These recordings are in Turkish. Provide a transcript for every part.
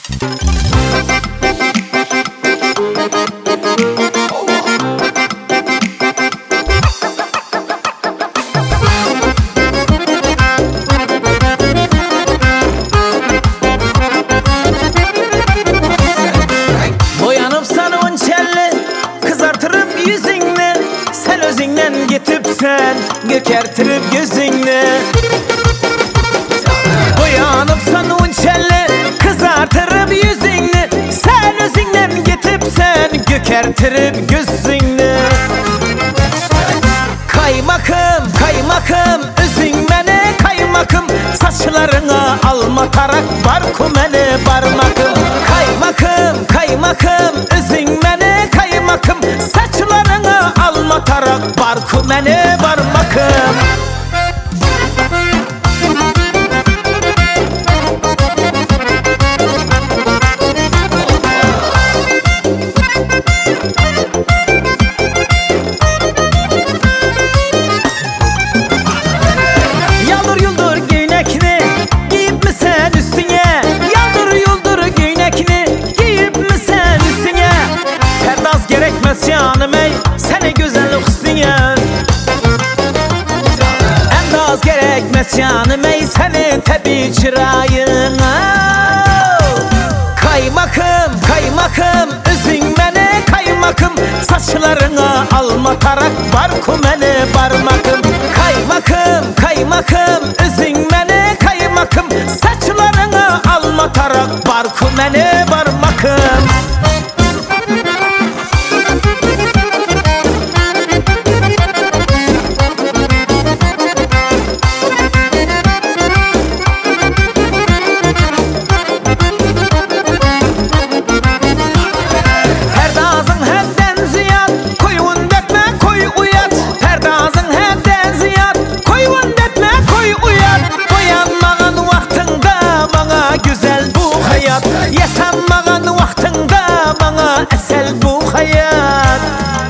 Sen gökertirip gözünle Boyanıpsan unçelle kızartırıp yüzünle Sen özünden gitip sen gökertirip gözünle Kaymakım, kaymakım, özün mene kaymakım Saçlarına alma tarak barku mene barmakım Kaymakım, kaymakım, özün mene kaymakım Saçlarına alma tarak barku mene barmakım Yaldır yuldur göynekini giyip mi sen üstüne Yaldır yuldur göynekini giyip mi sen üstüne Perdaz gerekmez canım ey seni güzellik üstüne Endaz gerekmez canım ey senin tebi çırağına Kaymakım, kaymakım, özün mene kaymakım Saçlarına alma tarak barku mene barmakım Kaymakım, kaymakım, özün mene kaymakım Saçlarına alma tarak barku mene barmakım Yaşanmağın vaxtında bana əsəl bu hayat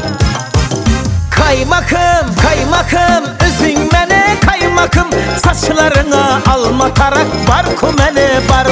Kaymakım, kaymakım, özün mene kaymakım Saçlarına alma tarak barku mene bar